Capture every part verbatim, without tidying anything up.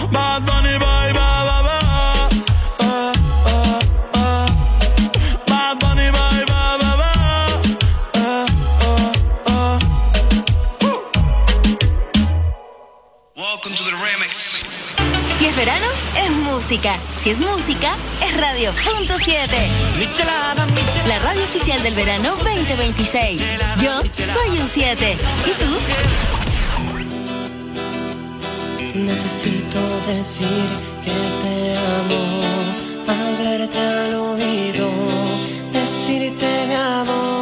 Bad Bunny, bye, bye, bye, bye. Uh, uh, uh. Bad Bunny, bye, bye, bye, bye. Uh, uh, uh. Woo. Welcome to the remix. Si es verano, es música. Si es música, es Radio Punto siete. La radio oficial del verano veinte veintiséis. Yo soy un siete. ¿Y tú? Necesito decir que te amo, hablarte al oído, decirte mi amor.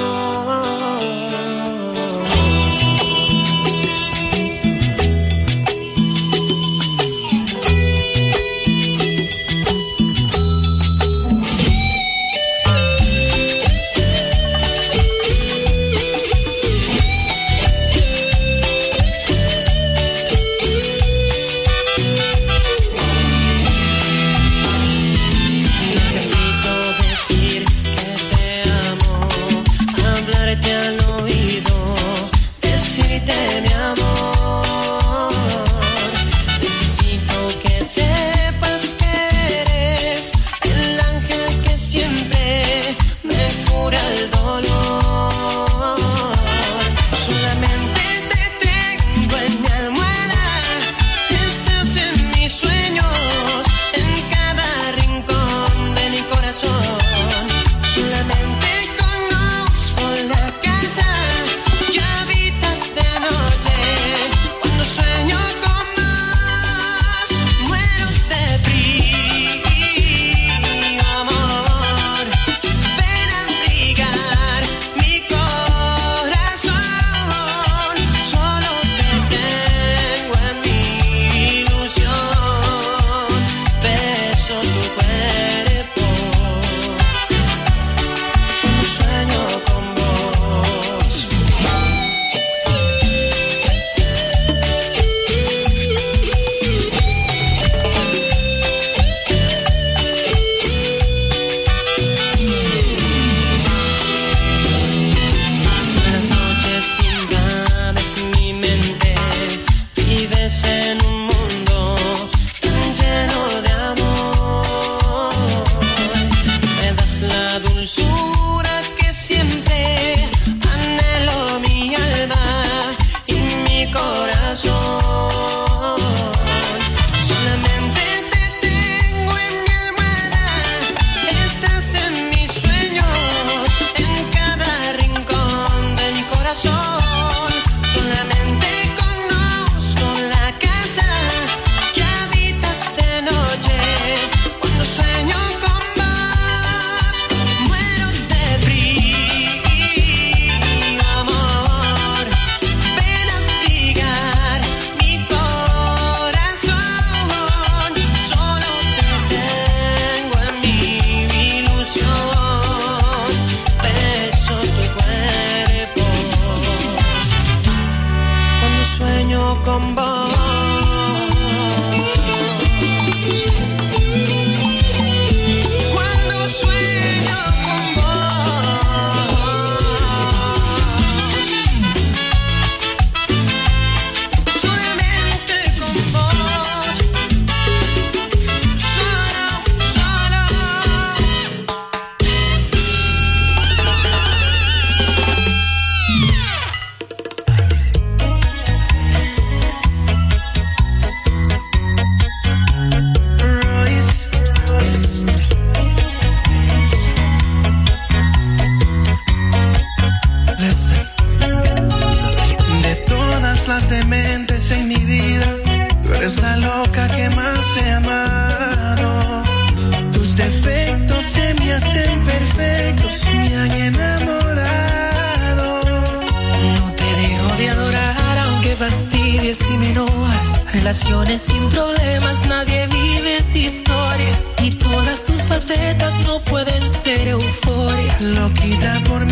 Relaciones sin problemas, nadie vive esa historia. Y todas tus facetas no pueden ser euforia. Loquita por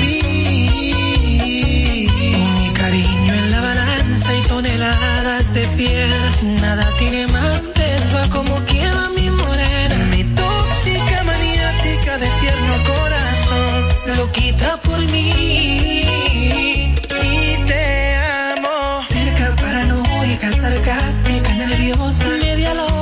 mí, con mi cariño en la balanza y toneladas de piedras. Nada tiene más peso a como quema mi morena. Mi tóxica maniática de tierno corazón. Loquita por mí y te amo. Terca, paranoica, sarcástica, nerviosa, media loca.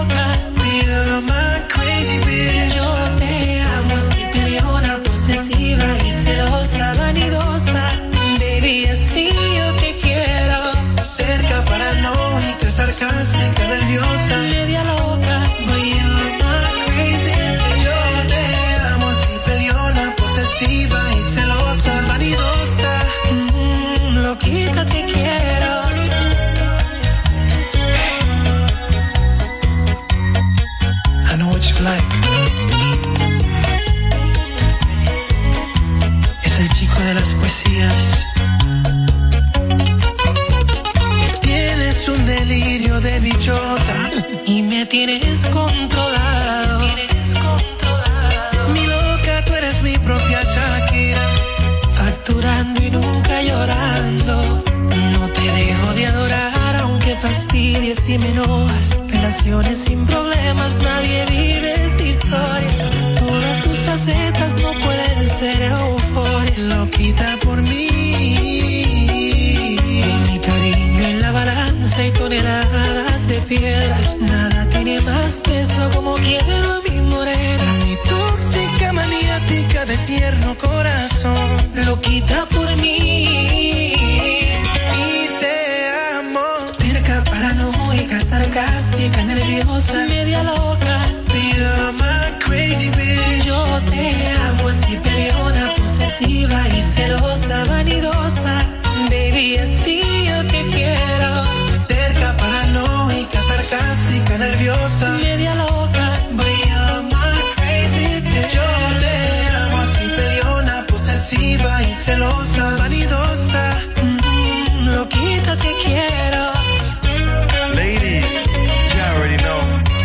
sarcástica, nerviosa, media loca, voy a amar crazy. Yo te amo así, peleona, posesiva y celosa, vanidosa, mm, loquita te quiero. I know what you like. Es el chico de las poesías. Tienes un delirio de bichota y me tienes controlado. Tienes controlado. Mi loca, tú eres mi propia Shakira. Facturando y nunca llorando. No te dejo de adorar aunque fastidies y me enojas. Relaciones sin problemas, nadie vive esa historia. Todas tus facetas no pueden ser euforia. Loquita por mí. Mi cariño en la balanza y toneladas de piedras. Nada tiene más peso como quiero a mi morena. Mi tóxica maniática de tierno corazón. Loquita por mí. Y te amo. Terca, paranoica, sarcástica, nerviosa, media loca. You're my crazy bitch. Yo te amo así, peleona, posesiva y celosa, vanidosa. Baby, así yo te quiero. Terca, paranoica, sarcástica, nerviosa, media loca, voy a amar crazy bitch. Yo te amo así, peleona, posesiva y celosa, vanidosa, mm, loquita te quiero. Ladies, you already know.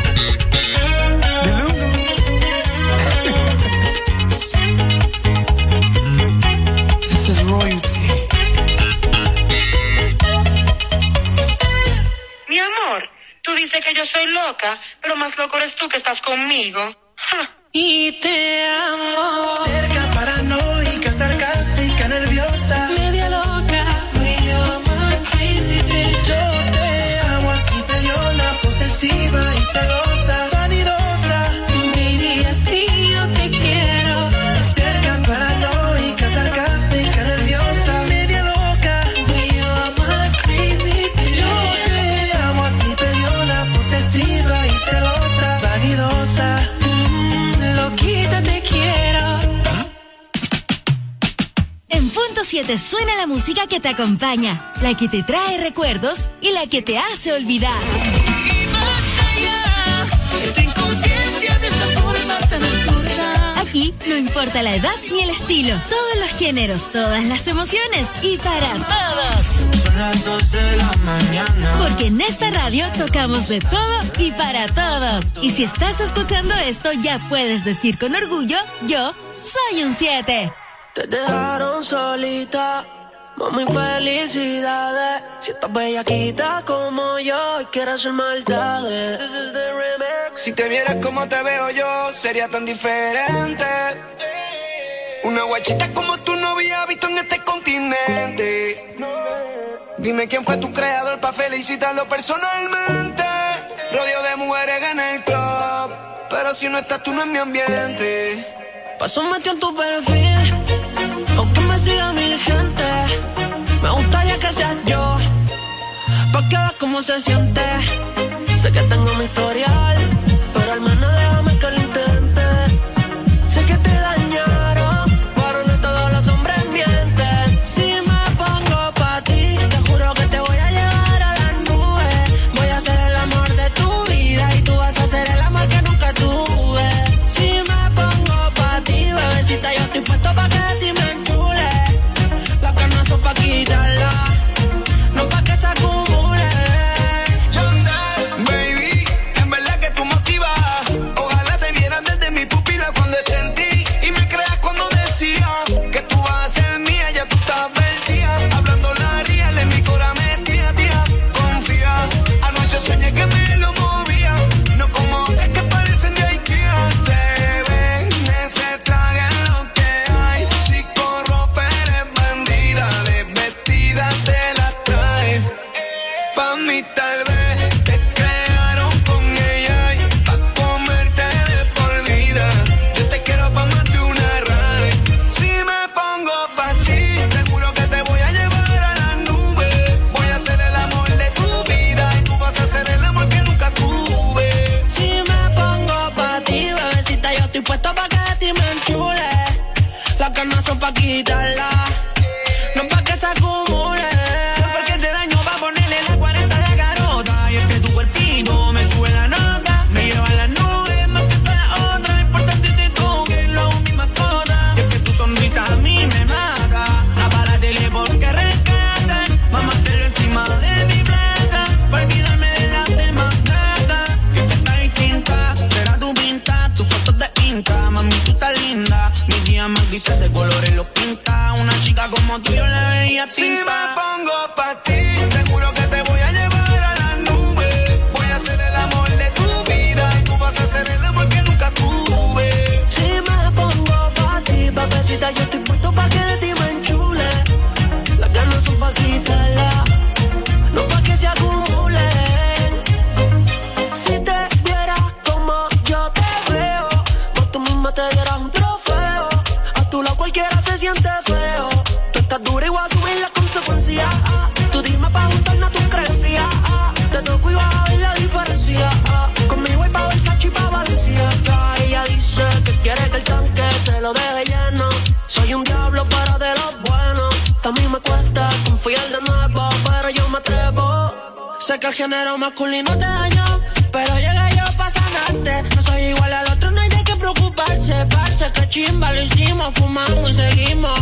This is royalty. Mi amor, tú dices que yo soy loca, pero más loco eres tú que estás conmigo. ¡Ja! Y te amo. Terca, paranoica, sarcástica, nerviosa, media loca, voy a amar crazy bitch. yo te amo así, peleona, posesiva y celosa, vanidosa, Baby, así yo te quiero. terca, paranoica, sarcástica, nerviosa, media loca, Voy a amar crazy bitch. yo te amo así, peleona, posesiva y celosa, vanidosa. Mm, loquita te quiero. En Punto siete suena la música que te acompaña, la que te trae recuerdos y la que te hace olvidar. Aquí no importa la edad ni el estilo, todos los géneros, todas las emociones y para todos. Son las dos de la mañana. Porque en esta radio tocamos de todo y para todos. Y si estás escuchando esto, ya puedes decir con orgullo, yo soy un siete. Te dejaron solita, mami, felicidades. Si estás bellaquita como yo y quieres hacer maldades. This is the remix. Si te vieras como te veo yo, sería tan diferente. Una guachita como tú no había visto en este continente. Dime quién fue tu creador pa' felicitarlo personalmente. Rodeo de mujeres en el club, pero si no estás tú no es mi ambiente. Paso metido en tu perfil, aunque me siga mil gente. Me gustaría que seas yo, pa' que veas cómo se siente. Sé que tengo mi historial, pero al menos déjame que lo intente. Sé que te dañaron, pero no todos los hombres mienten. Si me pongo pa' ti, te juro que te voy a llevar a las nubes. Voy a ser el amor de tu vida y tú vas a ser el amor que nunca tuve. Si me pongo pa' ti, bebecita, yo estoy puesto pa' que de ti me enchule. Las ganas son pa' quitarla, no pa' que se acumule. Baby, en verdad quitarla. No pa' que se acumule. Porque te daño pa' ponerle la cuarenta de garota. Y es que tu cuerpito me sube la nota. Me lleva a las nubes más que todas las otras. Importante de tú que es lo mi mascota. Y es que tu sonrisa a mí me mata. Apaga la tele porque rescata. Vamos a hacerlo encima de mi plata. Pa' olvidarme de las demás gatas. Que tú estás distinta. Será tu pinta, tus fotos de Insta. Mami, tú estás linda. Mi día más grises de colores los pinta. Una chica como tú yo la veía tinta. Si me pongo pa' ti, te juro que te voy a llevar a las nubes. Voy a ser el amor de tu vida y tú vas a ser el amor que nunca tuve. Si me pongo pa' ti, papacita, yo estoy puesto pa' que de ti me enchule. Las ganas son pa' quitarla, no pa' que se acumulen. Si te vieras como yo te veo, vos tú misma te dieras un trofeo. A tu lado cualquiera se siente feo. Tú estás dura y voy a subir las consecuencias. Tú dime pa' juntarnos a tus creencias. Te toco y vas a ver la diferencia. Conmigo hay pa' Versace y pa' Valencia. Ella dice que quiere que el tanque se lo deje lleno. Soy un diablo pero de los buenos. A mí me cuesta confiar de nuevo, pero yo me atrevo. Sé que el género masculino te dañó, pero llegué yo pa' sanarte. No soy igual al otro, no hay de qué preocuparse. Parce, que chimba, lo hicimos, fumamos y seguimos.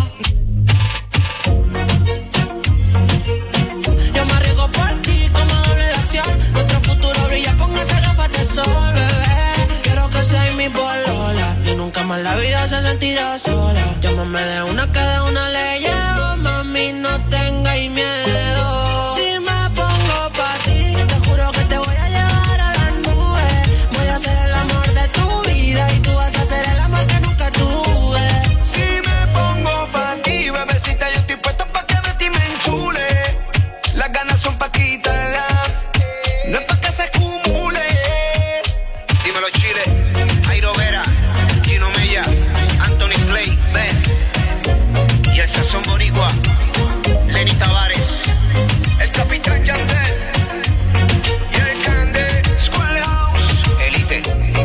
Yo me arriesgo por ti como doble de acción. Nuestro futuro brilla, póngase gafas de sol, bebé. Quiero que seas mi polola y nunca más la vida se sentirá sola. Llámame de una que de una le llevo, mami, no tengáis miedo. Si me pongo pa' ti, te juro que te voy a llevar a las nubes. Voy a ser el amor de tu vida y tú vas a ser el amor que nunca tuve. Si me pongo pa' ti, bebecita, yo estoy puesto pa' que de ti me enchule. Las ganas son pa' quitarla, no es pa' que se acumule. Dímelo Chile, Jairo Vera, Gino Mella, Anthony Slay, Bess y el sazón boricua, Lenny Tavares, el capitán Yandel y el Cande, Schoolhouse, Elite.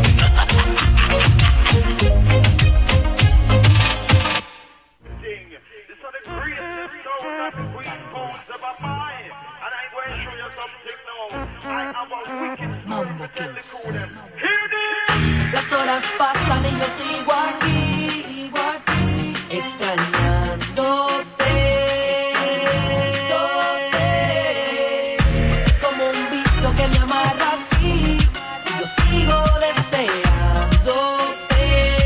Las horas pasan y yo sigo aquí, sigo aquí, extrañándote, extrañándote. Como un vicio que me amarra aquí, yo sigo deseándote.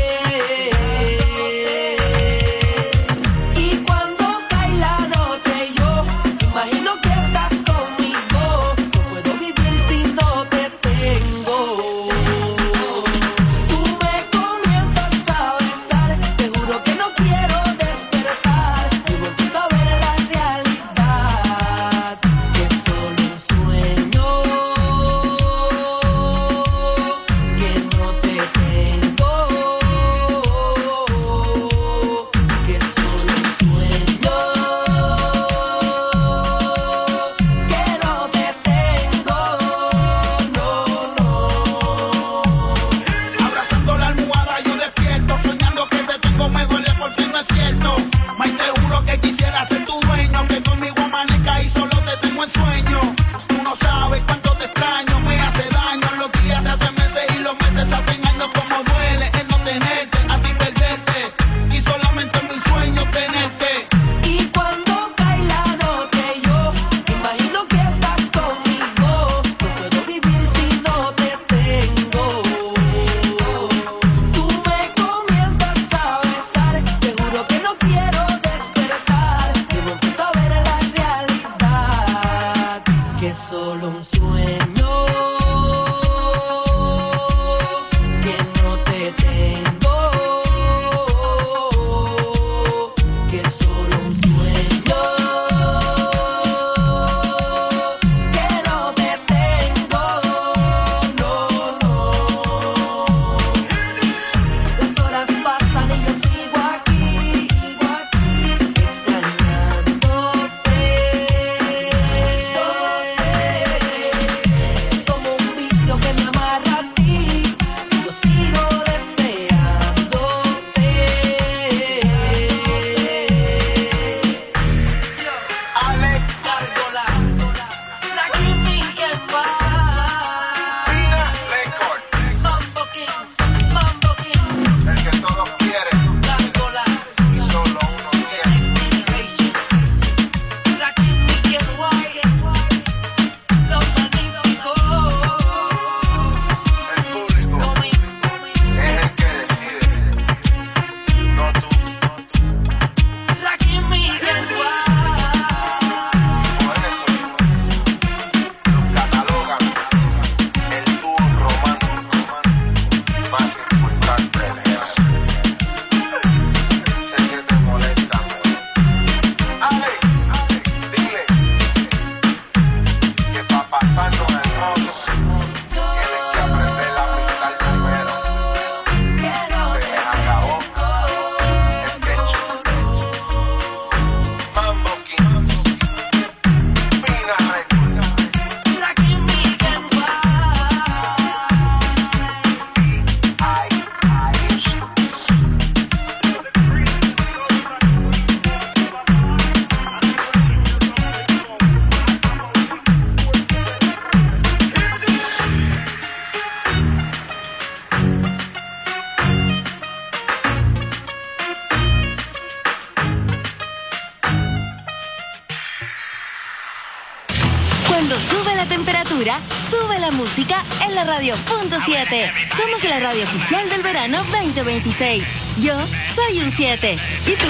Y cuando cae la noche yo imagino que estás conmigo. No puedo vivir si no te tengo. Tú me comienzas temperatura, sube la música en la radio punto siete. Somos la radio oficial del verano veinte veintiséis. Yo soy un siete. ¿Y tú?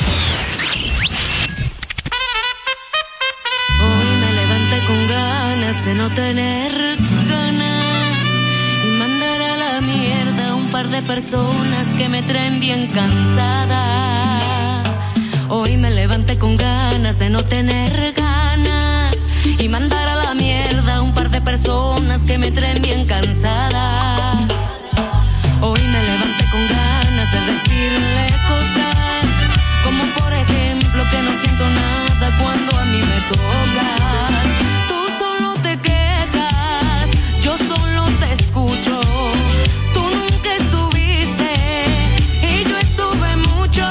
Hoy me levanté con ganas de no tener ganas y mandar a la mierda a un par de personas que me traen bien cansada. Hoy me levanté con ganas de no tener ganas y mandar a la mierda a un par de personas que me traen bien cansada. Hoy me levanté con ganas de decirle cosas, como por ejemplo que no siento nada cuando a mí me tocas. Tú solo te quejas, yo solo te escucho. Tú nunca estuviste y yo estuve mucho.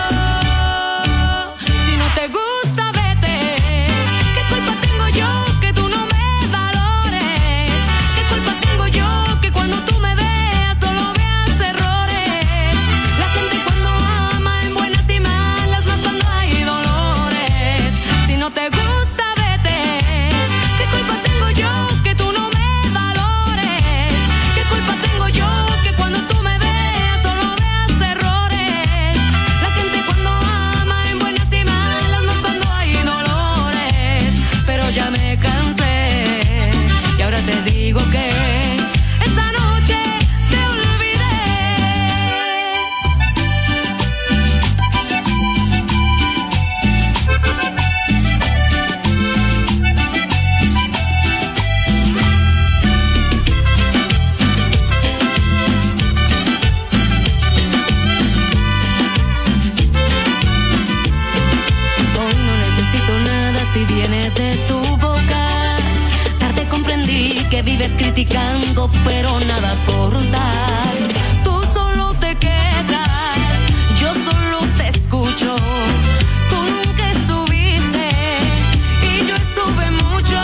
Si no te gusta, vete. ¿Qué culpa tengo yo que tú no me valores? ¿Qué culpa tengo yo que cuando tú me veas solo veas errores? La gente cuando ama en buenas y malas, más cuando hay dolores. Si no te gusta, vete. ¿Qué culpa tengo yo que tú no me valores? ¿Qué culpa tengo yo que cuando tú me veas solo veas errores? La gente cuando ama en buenas y malas, más cuando hay dolores. Pero ya me cansé y ahora te digo que esta noche te olvidé. Hoy no necesito nada si viene de tu boca. Tarde comprendí que vives criticando, pero nada aportas. Tú solo te quedas, yo solo te escucho. Tú nunca estuviste y yo estuve mucho.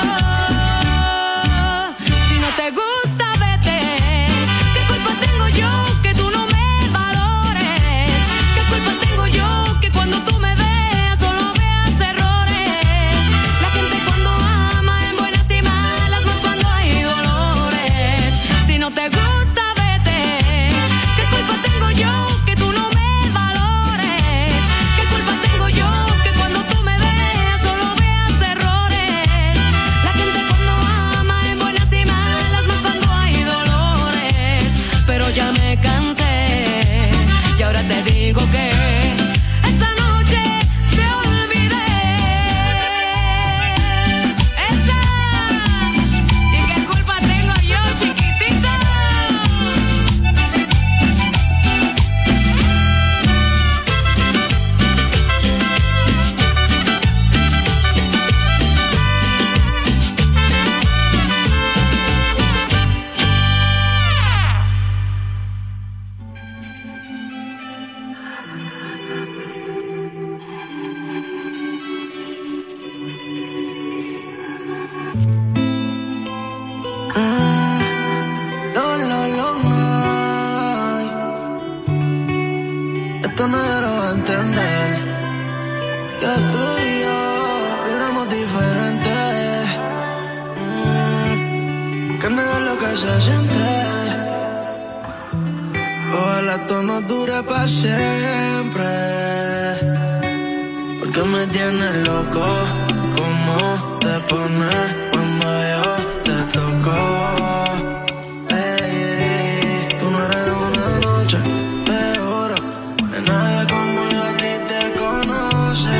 Si no te gusta, vete. ¿Qué culpa tengo yo que tú no me valores? ¿Qué culpa tengo yo que cuando tú me veas solo veas errores? La gente cuando ama en buenas y malas, más cuando hay dolores. Si no te gusta, vete. ¿Qué culpa tengo yo que tú no me valores? ¿Qué culpa tengo yo que cuando tú me veas solo veas errores? La gente cuando ama en buenas y malas, más cuando hay dolores. Pero ya me cansé y ahora te digo que esta noche te olvidé. Esa. ¿Y qué culpa tengo yo, chiquitita? No, no, no, no. Esto nadie lo va a entender. Que tú y yo éramos diferentes. Mm, que no es lo que se siente. Ojalá esto no dure para siempre. Porque me tienes loco. ¿Cómo te pones cuando yo te toco? Ey, tú no eres una noche de oro. De nadie como yo a ti te conoce.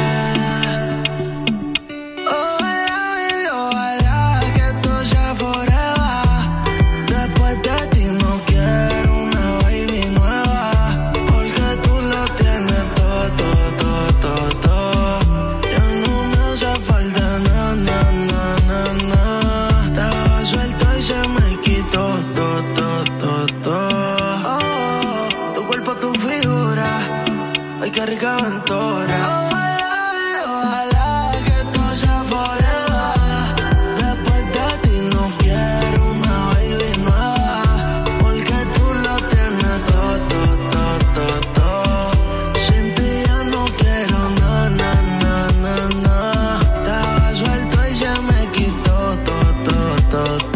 Ojalá, baby, ojalá que esto sea forever. Después de ti no quiero una baby nueva. Porque tú lo tienes todo, todo, todo, todo, todo. Ya no me hace falta nada, nada, nada, nada. Estaba suelto y se me quitó todo, todo, todo, todo. Oh, tu cuerpo, tu figura. Ay, qué rica aventura. Ojalá, ojalá que esto sea forever. Después de ti no quiero una baby nueva. Porque tú lo tienes todo, todo, todo, todo, todo. Sin ti ya no quiero nada, nada, nada, nada. Estaba suelto y se me quitó todo, todo, todo, todo.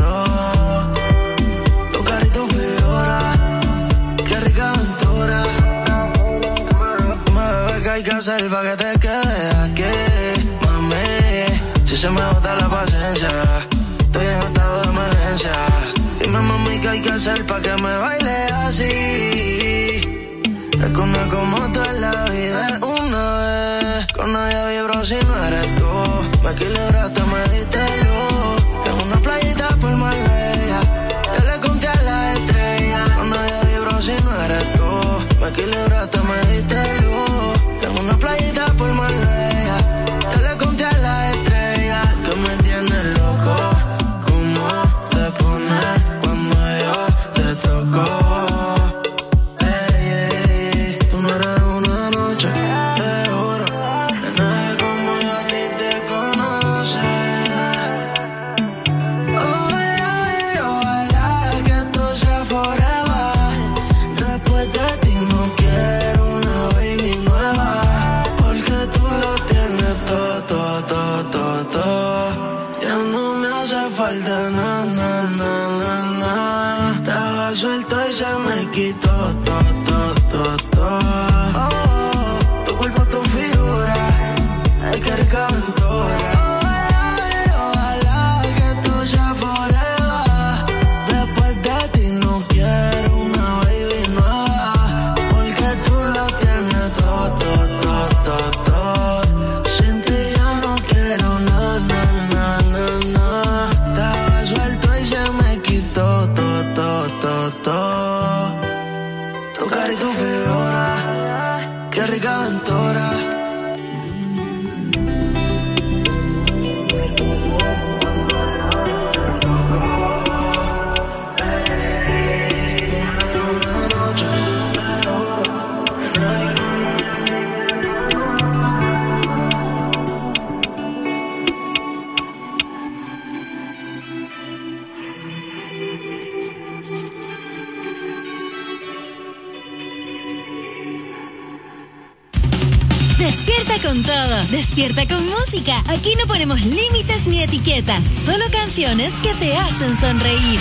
hacer pa' que te quedes aquí, mami? Si se me bota la paciencia, estoy en estado de emergencia. Dime, mami, ¿qué hay que hacer pa' que me baile así? Es que una como tú en la vida es una vez. Con nadie vibro si no eres tú. Me equilibraste, me diste luz. En una playita por Marbella, te le conté a la estrella. Con nadie vibro si no eres tú. Me equilibraste, me diste luz. En una playita por Marbella, te le conté a la estrella. Que me tienes loco, cómo te pones cuando yo te toco. Na, na, na, na, na. Estaba suelto y se me quitó todo, todo, todo, todo. Oh, tu cuerpo, tu figura, hay que recaventura. Ojalá, ojalá que tú seas forever. Después de ti no quiero una baby nueva, porque tú lo tienes todo, todo, todo, todo, todo. Sin ti ya no quiero nada, nada, nada, nada. Suelto y se me quitó todo, todo, todo, todo. Tu cara y tu figura, qué rica aventura. Despierta con todo, despierta con música. Aquí no ponemos límites ni etiquetas, solo canciones que te hacen sonreír.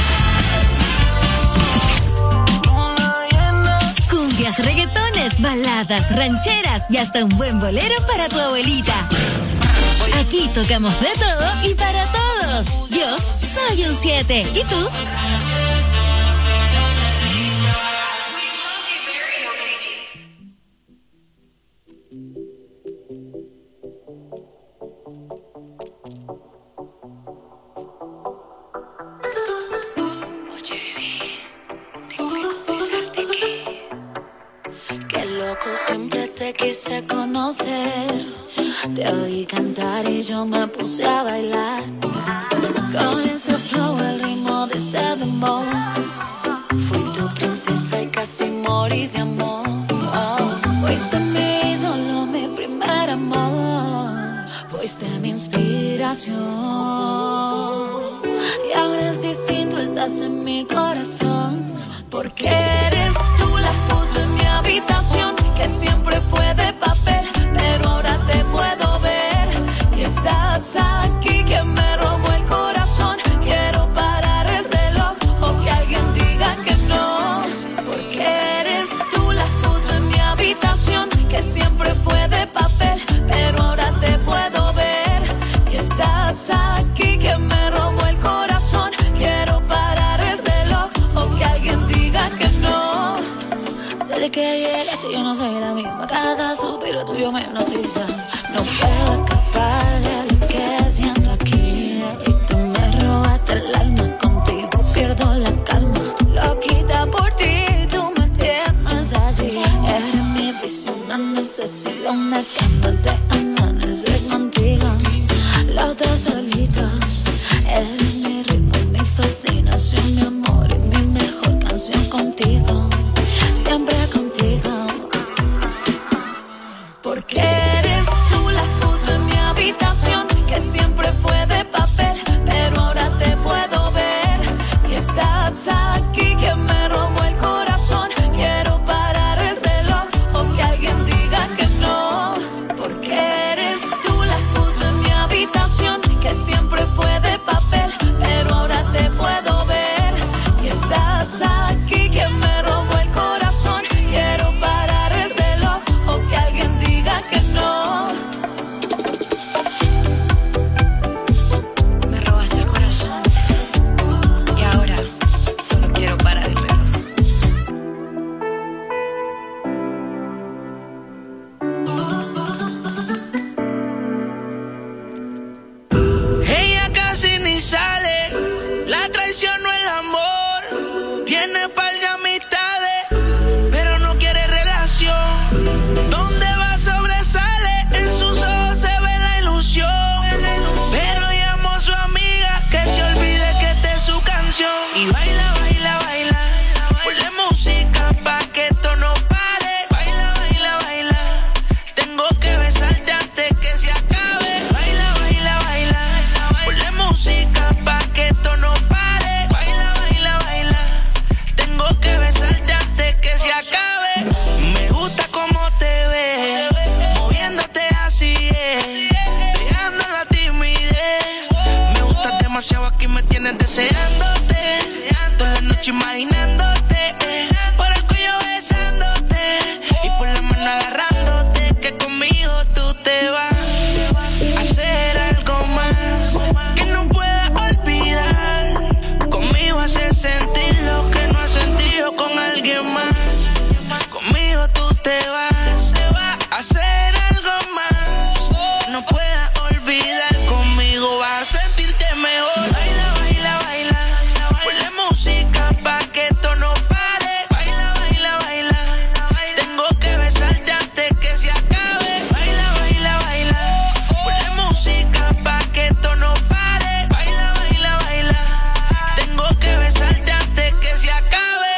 Cumbias, reggaetones, baladas, rancheras y hasta un buen bolero para tu abuelita. Aquí tocamos de todo y para todos. Yo soy un siete. ¿Y tú? Quise conocer, te oí cantar y yo me puse a bailar. Con ese flow, el ritmo de ese dembow, fui tu princesa y casi morí de amor. Oh, fuiste mi ídolo, mi primer amor, fuiste mi inspiración. Y ahora es distinto, estás en mi corazón, porque eres tú la foto en mi habitación, que siempre fue de papel, pero ahora te puedo ver. Y estás aquí, que me robó el corazón. Quiero parar el reloj o que alguien diga que no, porque eres tú la foto en mi habitación, que siempre fue de papel, pero ahora te puedo ver. Y estás aquí, que me robó el corazón. Quiero parar el reloj o que alguien diga que no. Desde que llegaste yo no soy la misma, cada suspiro tuyo me hipnotiza. No puedo escapar de lo que siento aquí, y tú me robaste el alma, contigo pierdo la calma. Loquita por ti, tú me tienes así. Eres mi visión, no necesito una cama de amanecer contigo. Los dos solitos, eres mi ritmo, mi fascinación, mi amor y mi mejor canción contigo. Siempre contigo, porque eres tú la foto en mi habitación, que siempre fue de papel, pero ahora te puedo ver. Y estás aquí, que me robó el corazón. Quiero parar el reloj o que alguien diga que no, porque eres tú la foto en mi habitación, que siempre fue de papel, pero ahora te puedo ver. Y estás aquí, que me robó el corazón. noche imaginándote, eh, por el cuello besándote y por la mano agarrándote, que conmigo tú te vas a hacer algo más que no pueda olvidar. Conmigo haces sentir lo que no has sentido con alguien más. Conmigo tú te vas a hacer algo más que no pueda olvidar. Conmigo vas a sentirte mejor. Baila, baila, baila, ponle música pa' que esto no pare. Baila, baila, baila, tengo que besarte antes que se acabe. Baila, baila, baila, ponle música pa' que esto no pare. Baila, baila, baila, tengo que besarte antes que se acabe.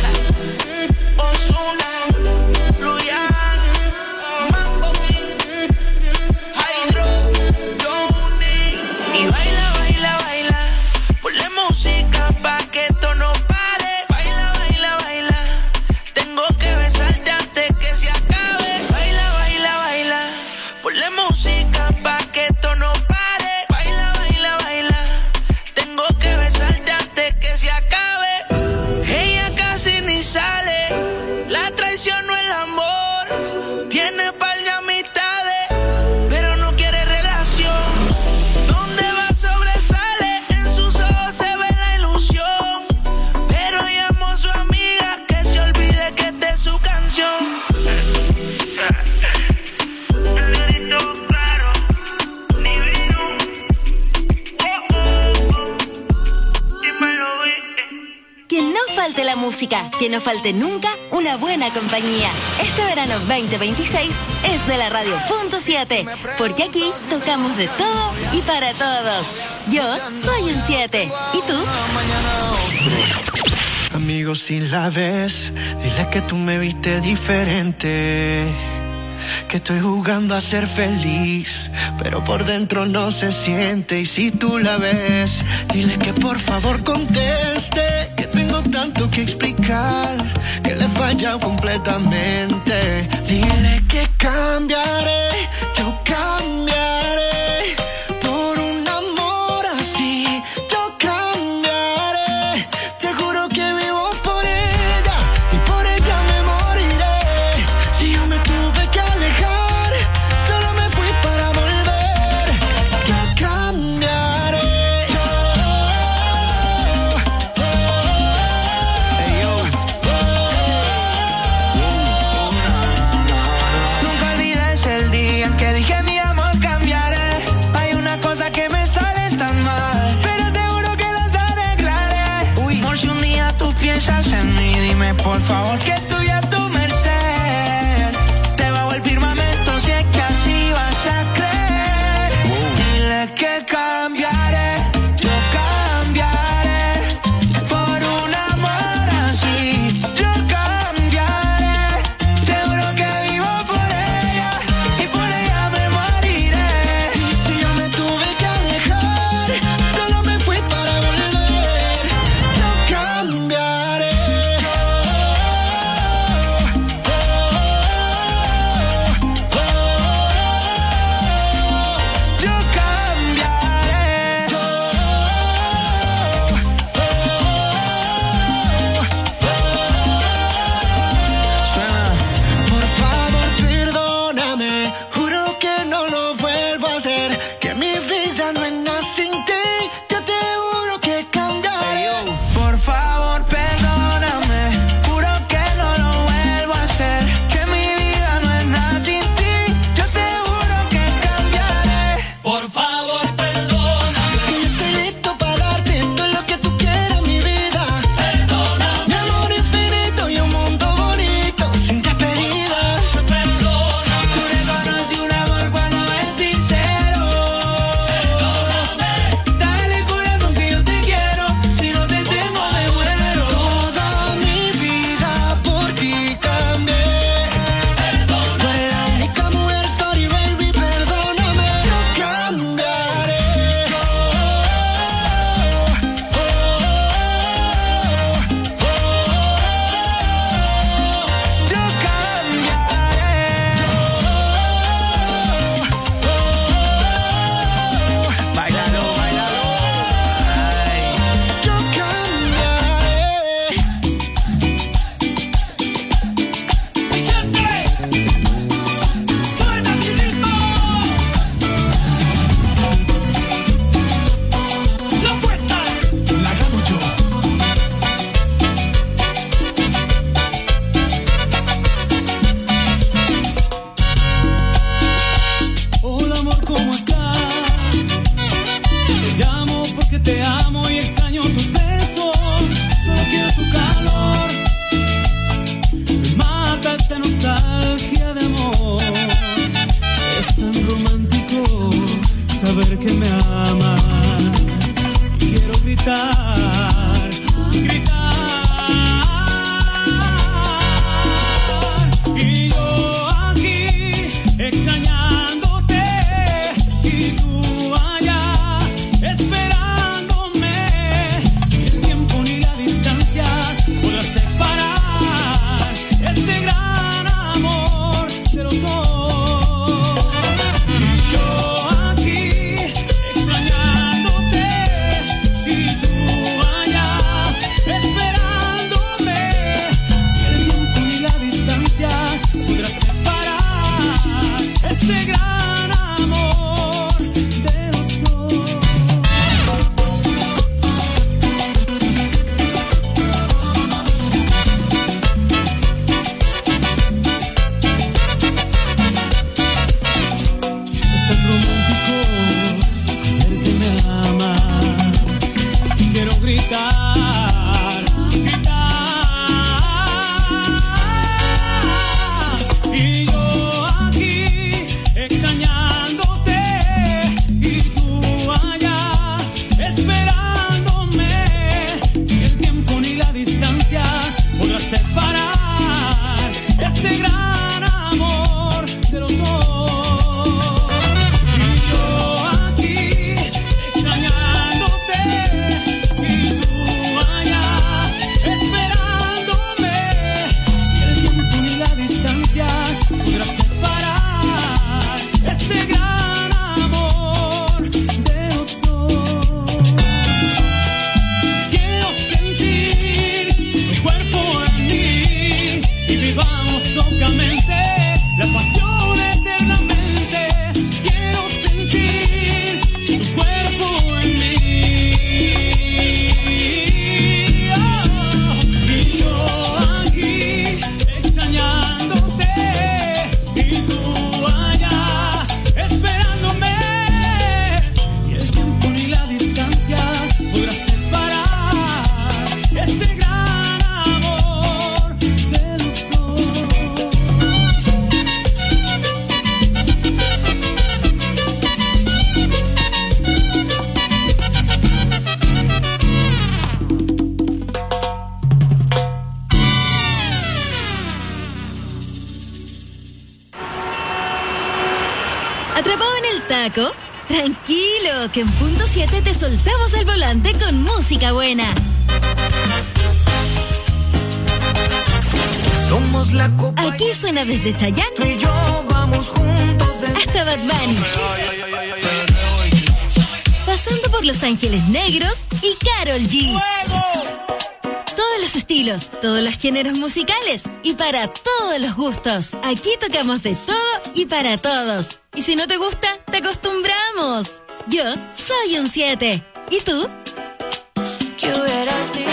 Ozuna, Luyan, Mambo, Hydro, Johnny. Y baila, baila, baila, ponle música pa' que esto no pare. Baila, baila, baila, tengo que besarte antes que se acabe. Baila, baila, baila, ponle música pa' que esto no pare. Baila, baila, baila, tengo que besarte antes que se acabe. Ella casi ni sale, la traición no el amor. Tiene par de amistades, pero no quiere relación. Donde va sobresale, en sus ojos se ve la ilusión. Pero llamó a su amiga que se olvide que esta es su canción. Que no falte la música, que no falte nunca una buena compañía. Este verano veinte veintiséis es de la Radio Punto siete, porque aquí tocamos de todo y para todos. Yo soy un siete, ¿y tú? Amigo, si la ves, dile que tú me viste diferente, que estoy jugando a ser feliz, pero por dentro no se siente. Y si tú la ves, dile que por favor conteste, que tengo tanto que explicar, que le he fallado completamente. Dile que cambiaré, yo cambiaré por un amor así. Yo cambiaré, te juro que vivo por ella y por ella me moriré. Si yo me tuve que alejar, solo me fui para volver. Yo cambiaré. Yo, oh, hey, yo. Nunca olvides el día en que dije mi amor cambiaré. Hay una cosa que me sale tan mal, pero te juro que las arreglaré. Uy, por si un día tú piensas en mí, dime por favor que estoy a tu merced. Te bajo el firmamento si es que así vas a creer. Dile que cambiaré, yo cambiaré por un amor así. Yo cambiaré, te juro que vivo por ella y por ella me moriré. Y si yo me tuve que alejar, solo me fui para volver. Yo cambiaré. taco? Tranquilo, que en punto siete te soltamos el volante con música buena. Somos la copa. Aquí suena desde Chayanne. Tú y yo vamos juntos hasta Bad Bunny. Pasando por Los Ángeles Negros y Karol G. ¡Fuego! Todos los estilos, todos los géneros musicales y para todos los gustos. Aquí tocamos de todo y para todos. Y si no te gusta, te acostumbramos. Yo soy un siete. ¿Y tú? ¿Qué hubiera sido?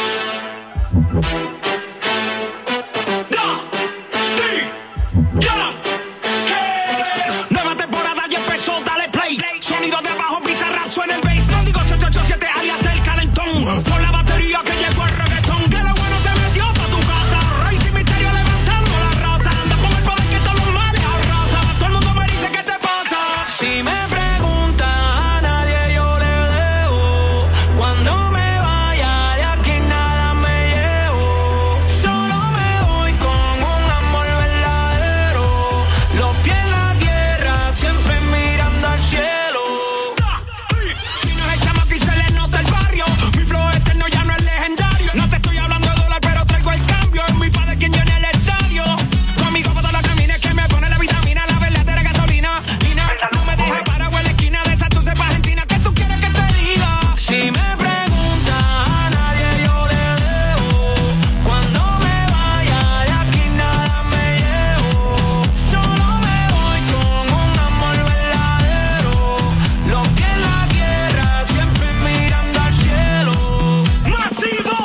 Nueva temporada y empezó, dale play. Sonido de abajo, Bizarrap suena el bass. Código siete ocho siete alias el calentón. Por la batería que llegó el reggaetón. Que lo bueno se metió pa' tu casa. Rey sin misterio levantando la raza. Anda con el poder que todos los males arrasa. Todo el mundo me dice ¿qué te pasa? Si me preguntan a nadie yo le debo. Cuando me vaya de aquí nada me llevo. Solo me voy con un amor verdadero. Los pies en la tierra, siempre mirando al cielo. Si no es el chamo que se le nota el barrio. Mi flow eterno ya no es legendario. No te estoy hablando de dólar, pero traigo el cambio. Es mi fa de quien llena el estadio. Conmigo para los camines que me pone la vitamina, la verdadera gasolina. Nina, no me dejes parado en la esquina de esa tu cepa argentina. ¿Qué tú quieres que te diga? Si me preguntan a nadie yo le debo. Cuando me vaya de aquí nada me llevo. Solo me voy con un amor verdadero. Los pies en la tierra, siempre mirando al cielo. ¡Masivo!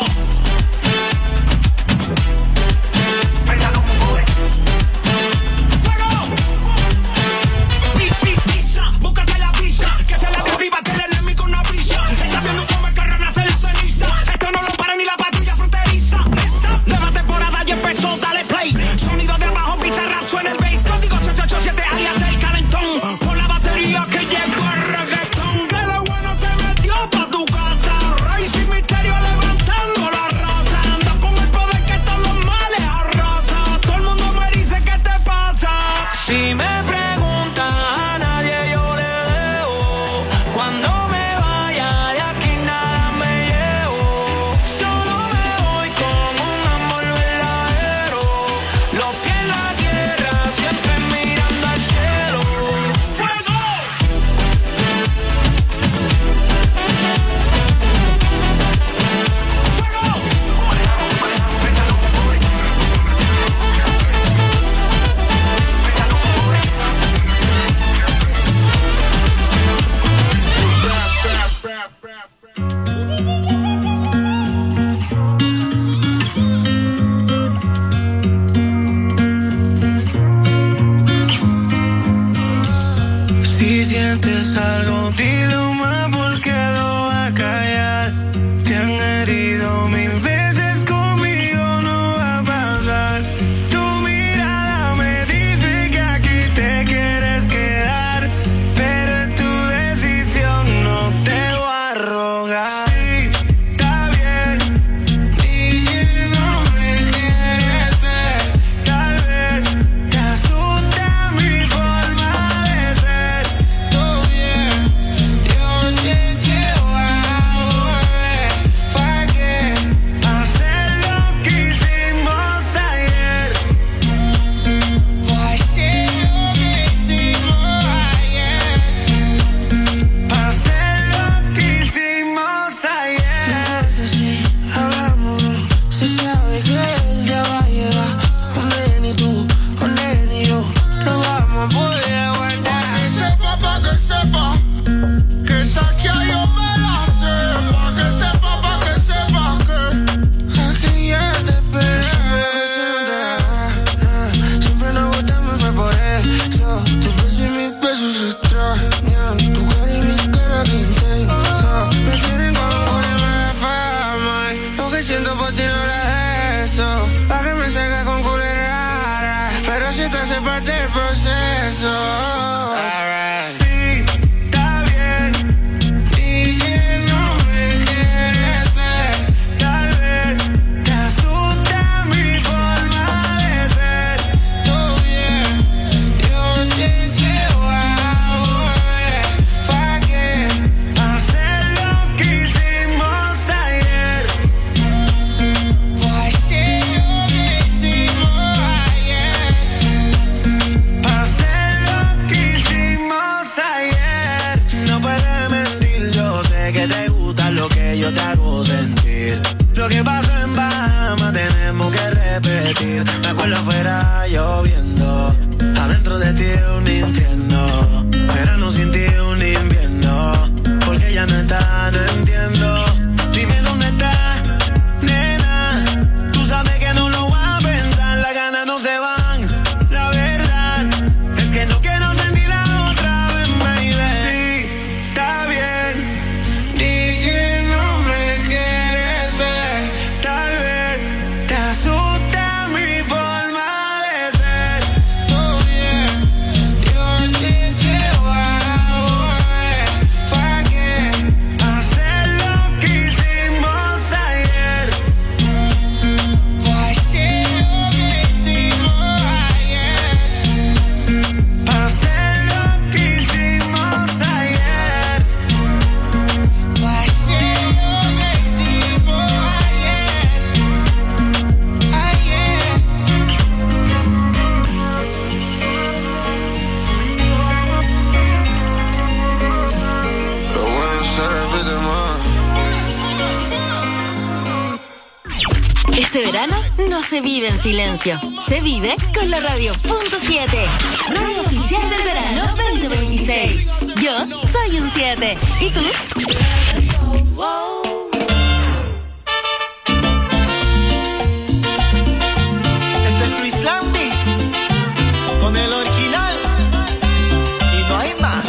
¡Fuego! Pis, pis, pisa, búscate la visa. Que se la de arriba, tenerle en mí con una brisa. Está viendo cómo el carro nace la ceniza. Esto no lo para ni la patrulla fronteriza. Nueva temporada y empezó, dale play. Sonido de abajo, Bizarrap suena el bass. Código siete ocho siete alias el calentón. Por la batería que llegó el reggaetón. Que lo bueno se metió pa' tu casa. Rey sin misterio levantando la raza. Anda con el poder que todos los males arrasa. Todo el mundo me dice ¿qué te pasa? Si me preguntan a nadie yo le debo. Cuando me vaya de aquí nada me llevo. Solo me voy con un amor verdadero. Los pies en la tierra, siempre mirando al cielo. ¡Fuego! Si sientes algo, dilo más porque lo va a callar. Te han herido mil veces, conmigo no va a pasar. Tu mirada me dice que aquí te quieres quedar, pero es tu decisión, no te voy a rogar. Sí, está bien, y que no me quieres ver. Tal vez te asusta mi forma de ser. Todo bien, yo sé que voy a volver. ¿Para qué hacer lo que hicimos ayer? ¿Para hacer lo que hicimos ayer? Hacer lo que hicimos ayer. Sí, hablamos, se sabe que el día va a llegar. Donde ni tú, donde ni yo, no vamos a poder aguantar. Pa' que sepa, pa' que sepa, que esa que yo me la sé. Pa' que sepa, pa' que sepa, que aquí ya te esperé. Siempre nos gustamos, fue por eso. Tu beso y mis besos se extrañan. Tu cara y mi cara que intensa. Me tienen como una fama. Lo que siento por ti no era eso. Pa' que me salga con culera rara. Pero si te hace parte del proceso. Sí, está bien, y que no me quieres ver. Tal vez te asusta mi forma de ser. Todo bien, yo sé que voy a volver. está lloviendo. Adentro de ti es un infierno. Verano sin ti es un invierno. Porque ya no está, no entiendo. Dime dónde está, nena. Tú sabes que no lo voy a pensar. Las ganas no se van. La verdad es que no quiero sentirla otra vez, baby. Sí, está bien. Di que no me quieres ver. Tal vez te asusta mi forma de ser. Oh yeah, yo sé que va a volver. ¿Pa' qué hacer lo que hicimos ayer? Pa' hacer lo que hicimos ayer. Pa' hacer lo que hicimos ayer. Pa' hacer lo que hicimos ayer. Lo bueno se repite más. Este verano no se vive en silencio, se vive con la radio punto siete, radio oficial del verano veinte veintiséis. Yo soy un siete. ¿Y tú? Este es Luis Landis con el original y no hay más.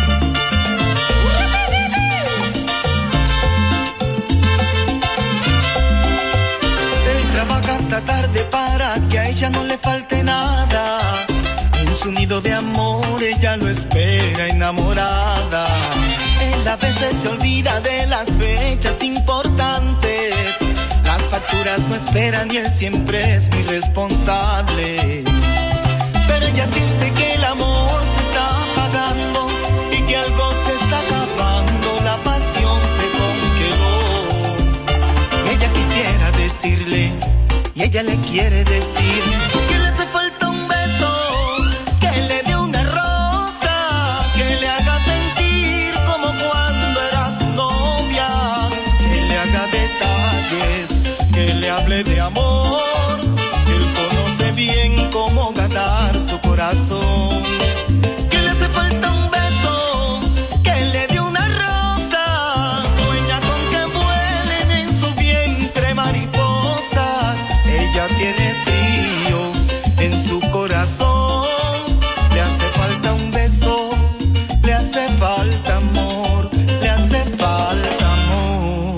Él trabaja hasta tarde para que a ella no le falte nada. En su nido de amor ella lo espera enamorada. Él a veces se olvida de las fechas importantes. Las facturas no esperan y él siempre es muy responsable. Pero ella siente que el amor se está apagando y que algo se está acabando. La pasión se congeló. Ella quisiera decirle y ella le quiere decir que le hace falta un beso, que le dé una rosa, que le haga sentir como cuando era su novia, que le haga detalles, que le hable de amor. Él conoce bien cómo ganar su corazón. Que le hace falta un beso, que le dé una rosa. Sueña con que vuelen en su vientre mariposas. Ella tiene frío en su corazón. Le hace falta un beso, le hace falta amor, le hace falta amor.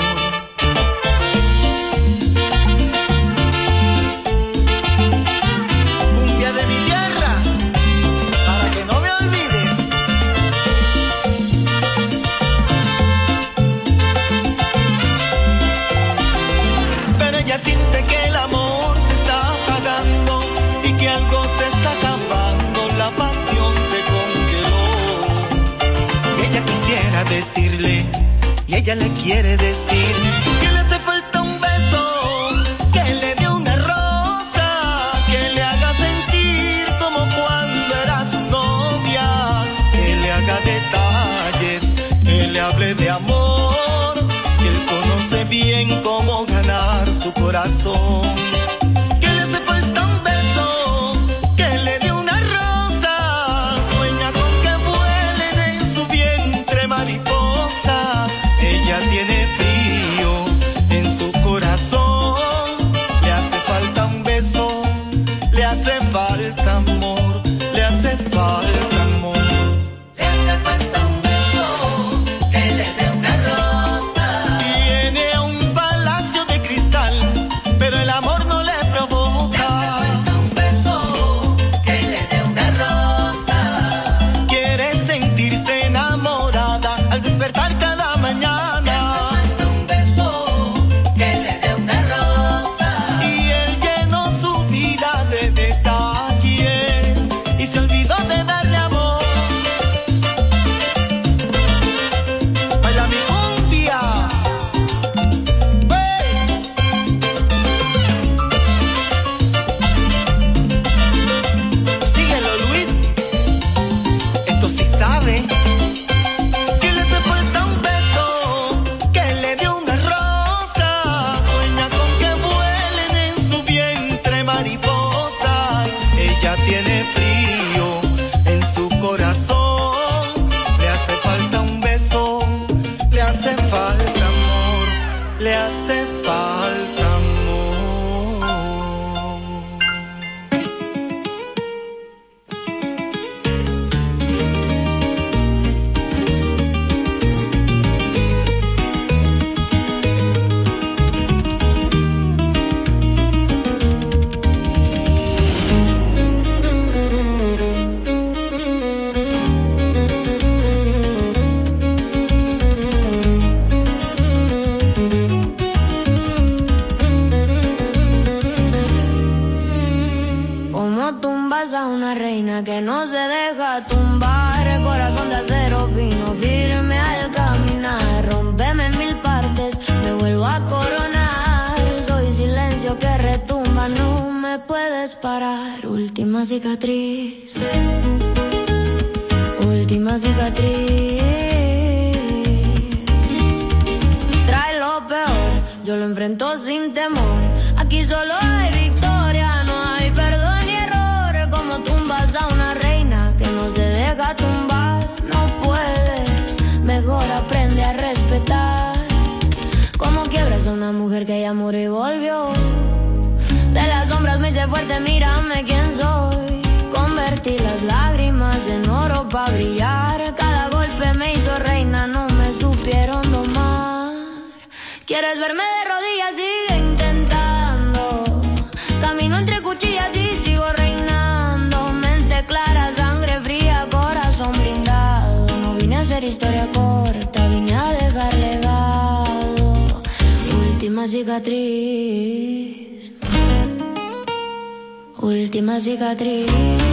Cumbia de mi tierra, para que no me olvides. Pero ella siente que el amor se está apagando y que algo se está acabando. La pasión se congeló. Ella quisiera decirle y ella le quiere decir que le hace falta un beso, que le dé una rosa, que le haga sentir como cuando era su novia, que le haga detalles, que le hable de amor, que él conoce bien cómo ganar su corazón. Que le hace falta un beso, que le dé una rosa. Sueña con que vuelen en su vientre mariposas. Ella tiene frío en su corazón. Le hace falta un beso, le hace falta amor, le hace falta amor. Le hace falta un beso, que le dé una rosa. Tiene un palacio de cristal, pero el amor no le provoca. Le hace falta un beso, que le dé una rosa. Quiere sentirse enamorada al despertar cada mañana. Le hace falta un beso, que le dé una rosa. Y él llenó su vida de detalles y se olvidó de darle amor. Baila mi cumbia. ¡Wey! Síguelo, Luis. Esto sí sabe. Que le hace falta un beso, que le dé una rosa. Sueña con que vuelen en su vientre mariposas. tiene frío en su corazón. Le hace falta un beso, le hace falta amor, le hace falta amor. Que no se deja tumbar, corazón de acero fino, firme al caminar, rompeme en mil partes, me vuelvo a coronar, soy silencio que retumba, no me puedes parar, última cicatriz, última cicatriz, trae lo peor, yo lo enfrento sin temor, aquí solo hay victoria, no hay perdón ni error, como tumbas a una reina que no se deja tumbar, no puedes, mejor aprende a respetar, como quiebras a una mujer que ya murió y volvió, de las sombras me hice fuerte, mírame quién soy, convertí las lágrimas en oro pa' brillar, cada golpe me hizo reina, no me supieron domar, quieres verme de rodillas, sigue intentando, camino entre cuchillas y sigo reinando, mente clara, sangre fría, corazón blindado, no vine a hacer historia corta, vine a dejar legado, última cicatriz, última cicatriz.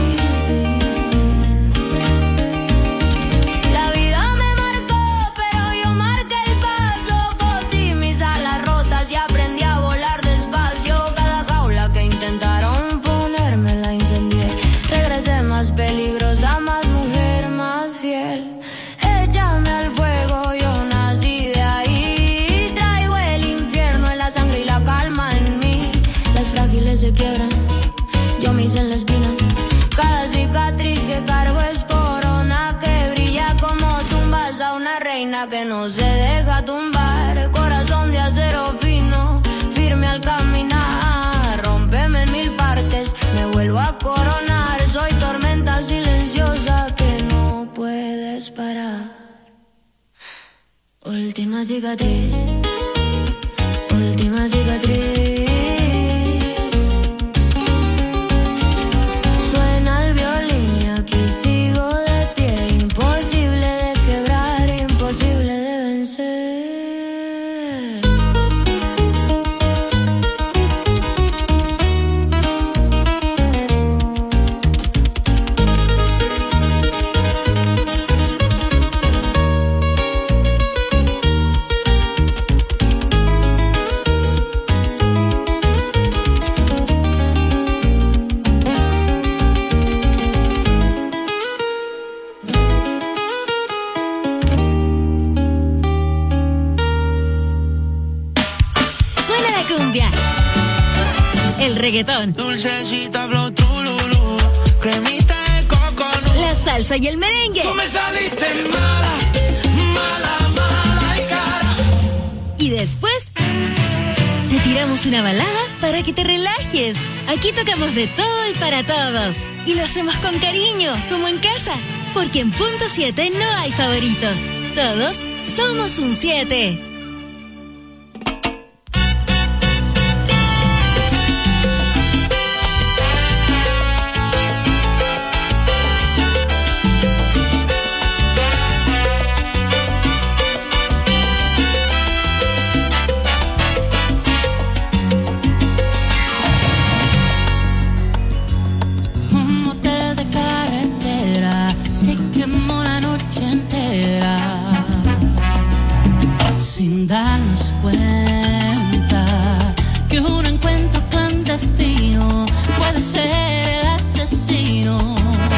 La vida me marcó, pero yo marqué el paso, cosí mis alas rotas y aprendí a volar despacio, cada jaula que intentaron ponerme la incendié, regresé más peligrosa, más mujer, más fiel, échame al fuego, yo nací de ahí, traigo el infierno en la sangre y la calma en mí, las frágiles se quiebran, yo me hice en la esquina, cada cicatriz que cargo es corona que brilla como tumbas a una reina que no se deja tumbar, corazón de acero fino, firme al caminar, rómpeme en mil partes, me vuelvo a coronar, soy tormenta silenciosa que no puedes parar, última cicatriz, última cicatriz. Suena el violín y aquí sigo de pie, imposible de quebrar, imposible de vencer. El reggaetón, dulcecita, flow, trululú, cremita de coco, la salsa y el merengue. Tú me saliste mala, mala, mala y cara. Y después te tiramos una balada para que te relajes. Aquí tocamos de todo y para todos. Y lo hacemos con cariño, como en casa. Porque en Punto siete no hay favoritos. Todos somos un siete. Darnos cuenta que un encuentro clandestino puede ser el asesino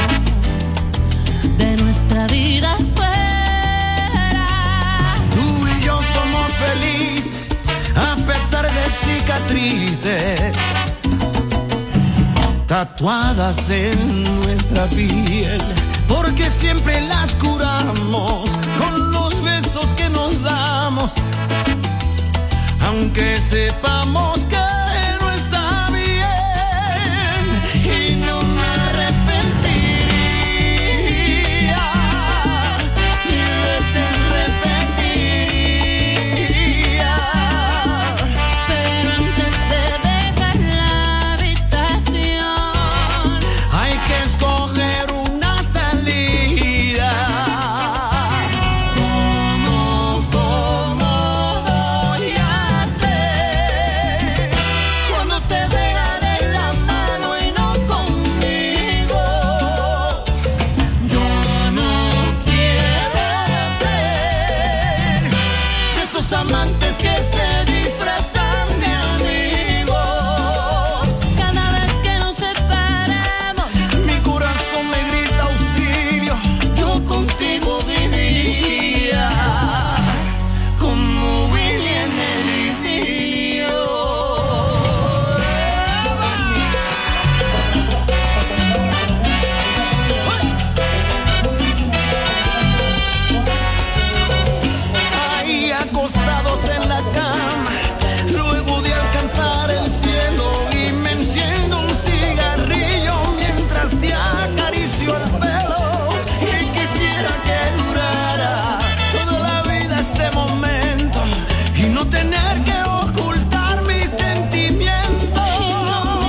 de nuestra vida fuera. Tú y yo somos felices a pesar de cicatrices. tatuadas en nuestra piel, porque siempre las curamos con los besos que nos damos, aunque sepamos que no está bien, y no me arrepentiría, mil veces repetiría, pero antes de dejar la habitación hay que escoger una salida. ¿Cómo, cómo voy a hacer cuando te vea de la mano y no conmigo? Yo no quiero ser de esos amantes que se disfrazan de amigos. Cada vez que nos separamos, mi corazón me grita auxilio. Yo contigo viviría como Willy en el idilio. Ahí acostados en la cama, luego de alcanzar el cielo, y me enciendo un cigarrillo mientras te acaricio el pelo. Y quisiera que durara toda la vida este momento y no tener que ocultar mis sentimientos. Y no me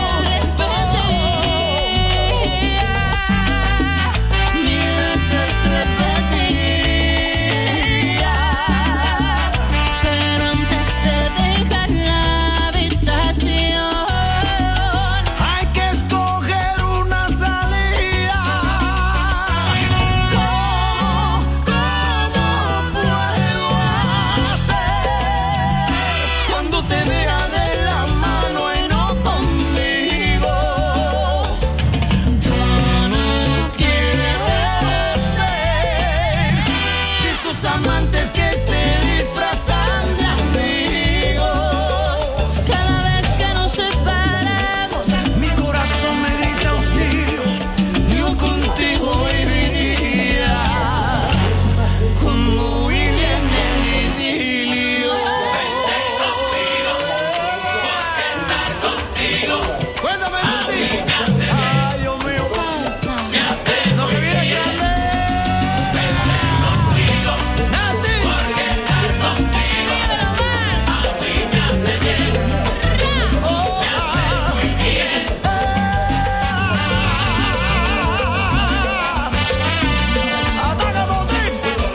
arrepentiría, mil veces repetiría, pero antes de dejar la habitación hay que escoger una salida. ¿Cómo, cómo puedo hacer cuando te vea de la mano y no conmigo? Yo no quiero ser de esos amantes que se disfrazan de amigos. Cada vez que nos separamos, mi corazón me grita auxilio. Yo contigo viviría como Willy en el idilio. Cuéntame, Nati. Ay, Dios mío. Lo que viene grande. Nati. Ataca, Motín.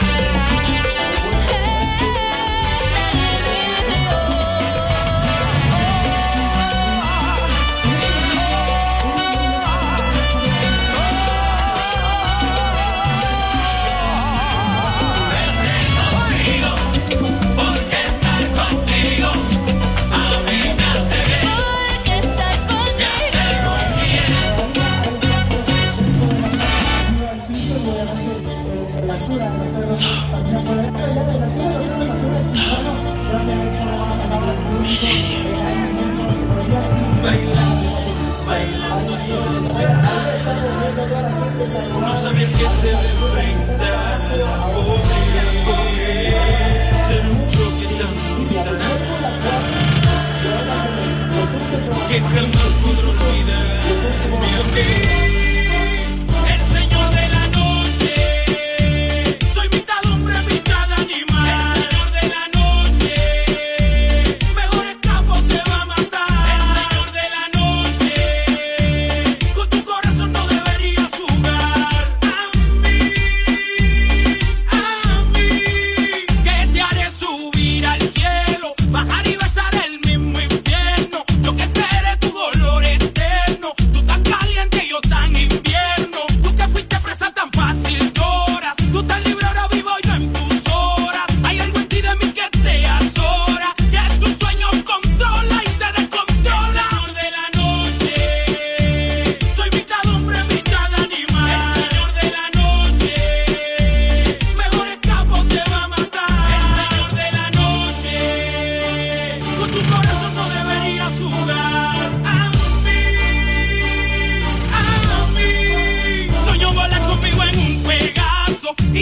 Porque estar contigo No sabía que se enfrentar ser un choque tan brutal que jamás podré olvidarme a ti. El señor de la noche, soy mitad hombre, mitad animal. El señor de la noche, mejor escapo te va a matar. El señor de la noche, con tu corazón no deberías jugar. A mí, a mí, que te haré subir al cielo, bajar y besar el mismo infierno. Yo que seré tu dolor eterno, tú tan caliente y yo tan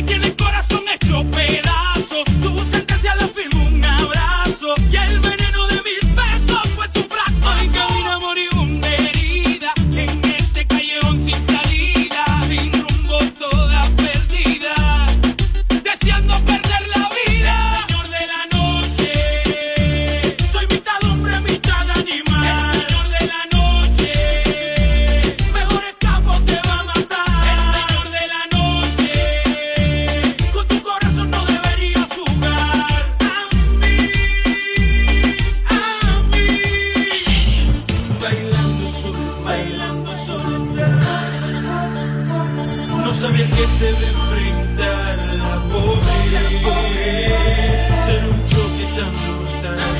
y tiene el corazón hecho pedazos. Su sentencia la firmó un abrazo y el veneno de mis besos fue su frasco. Hoy camina moribunda herida en este callejón sin salida, sin rumbo toda perdida, deseando perder la vida. El señor de la noche, soy mitad hombre, mitad animal. El señor de la noche, mejor escapo te va a matar. El señor de la noche, con tu corazón no deberías jugar. A mí, a mí, bailando solo, bailando solo está. No sabía que se debe enfrentar la pobreza, ser un choque tan brutal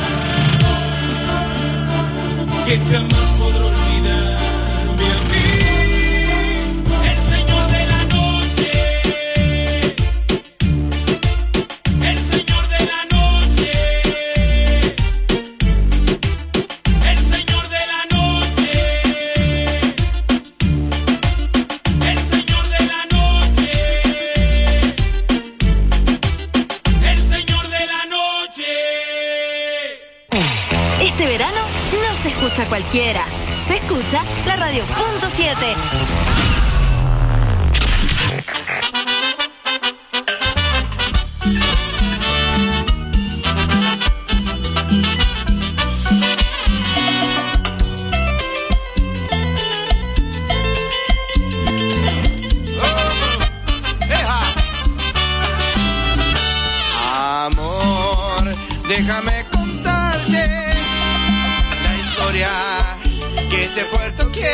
que jamás podré olvidarme a mí. El señor de la noche, el señor de la noche, el señor de la noche, el señor de la noche, el señor de la noche. Este verano no se escucha cualquiera, se escucha la radio punto siete. Amor, déjame contarte la historia que este puerto quiere